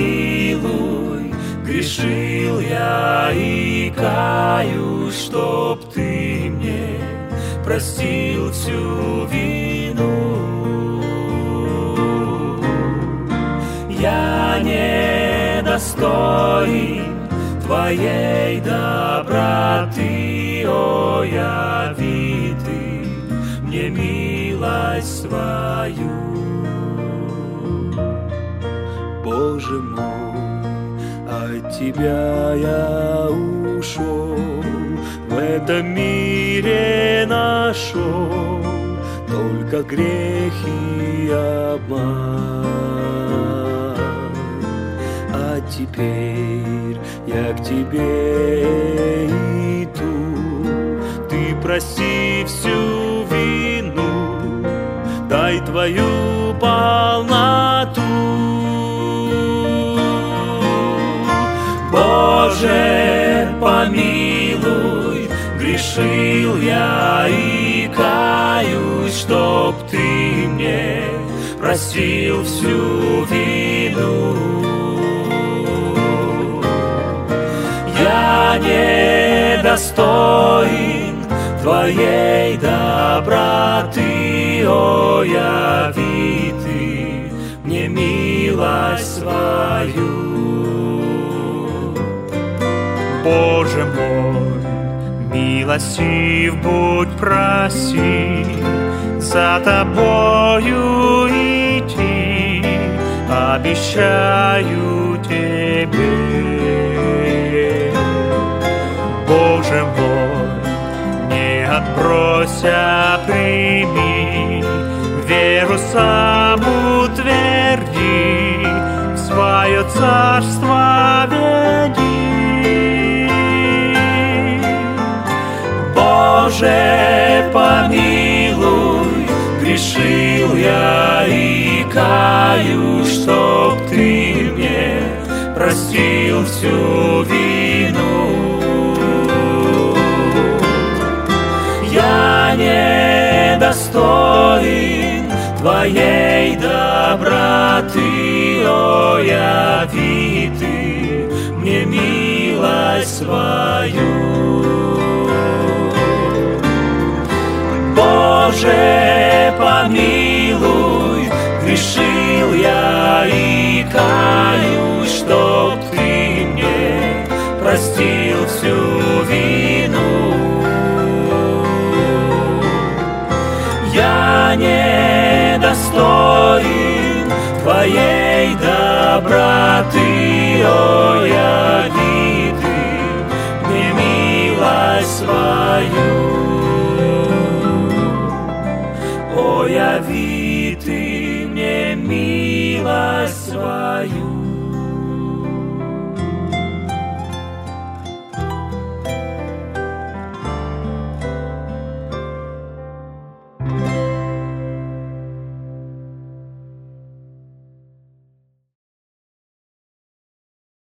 помилуй, грешил я и каюсь, чтоб Ты мне простил всю вину. Я недостоин Твоей доброты, о, яви Ты мне милость свою. Боже мой, от Тебя я ушел, в этом мире нашел только грех и обман. А теперь я к Тебе иду, Ты прости всю вину, дай Твою полноту. Боже, помилуй, грешил я и каюсь, чтоб Ты мне простил всю вину. Я недостоин Твоей доброты, о, яви Ты мне милость свою. Боже мой, милостив будь, проси за Тобою идти, обещаю Тебе. Боже мой, не отбрось, а прими, веру сам утверди, в свое царство веди. Боже, помилуй, грешил я и каюсь, чтоб Ты мне простил всю вину. Я недостоин Твоей доброты, о, яви Ты мне милость свою. Боже, помилуй, грешил я и каюсь, чтоб Ты мне простил всю вину. Я недостоин Твоей доброты, о, яви Ты мне милость свою. О, яви